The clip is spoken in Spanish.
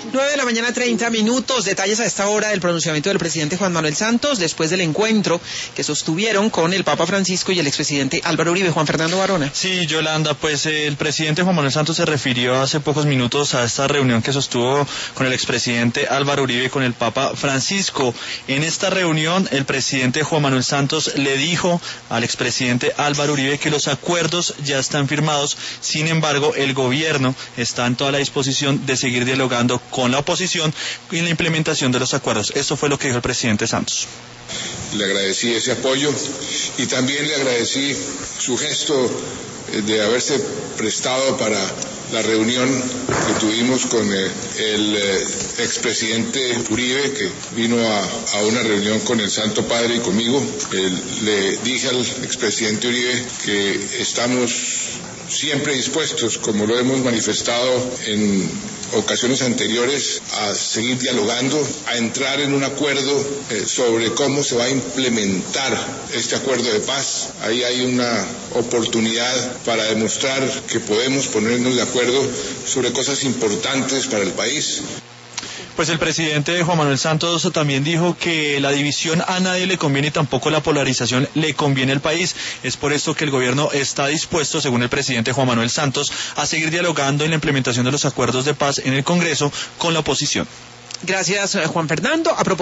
9 de la mañana, 30 minutos. Detalles a esta hora del pronunciamiento del presidente Juan Manuel Santos después del encuentro que sostuvieron con el Papa Francisco y el expresidente Álvaro Uribe. Juan Fernando Varona. Sí, Yolanda, pues el presidente Juan Manuel Santos se refirió hace pocos minutos a esta reunión que sostuvo con el expresidente Álvaro Uribe y con el Papa Francisco. En esta reunión, el presidente Juan Manuel Santos le dijo al expresidente Álvaro Uribe que los acuerdos ya están firmados. Sin embargo, el gobierno está en toda la disposición de seguir dialogando con la oposición en la implementación de los acuerdos. Esto fue lo que dijo el presidente Santos. Le agradecí ese apoyo y también le agradecí su gesto de haberse prestado para la reunión que tuvimos con el expresidente Uribe, que vino a una reunión con el Santo Padre y conmigo. Le dije al expresidente Uribe que estamos siempre dispuestos, como lo hemos manifestado en ocasiones anteriores, a seguir dialogando, a entrar en un acuerdo sobre cómo se va a implementar este acuerdo de paz. Ahí hay una oportunidad para demostrar que podemos ponernos de acuerdo sobre cosas importantes para el país. Pues el presidente Juan Manuel Santos también dijo que la división a nadie le conviene y tampoco la polarización le conviene al país. Es por esto que el gobierno está dispuesto, según el presidente Juan Manuel Santos, a seguir dialogando en la implementación de los acuerdos de paz en el Congreso con la oposición. Gracias, Juan Fernando. A propósito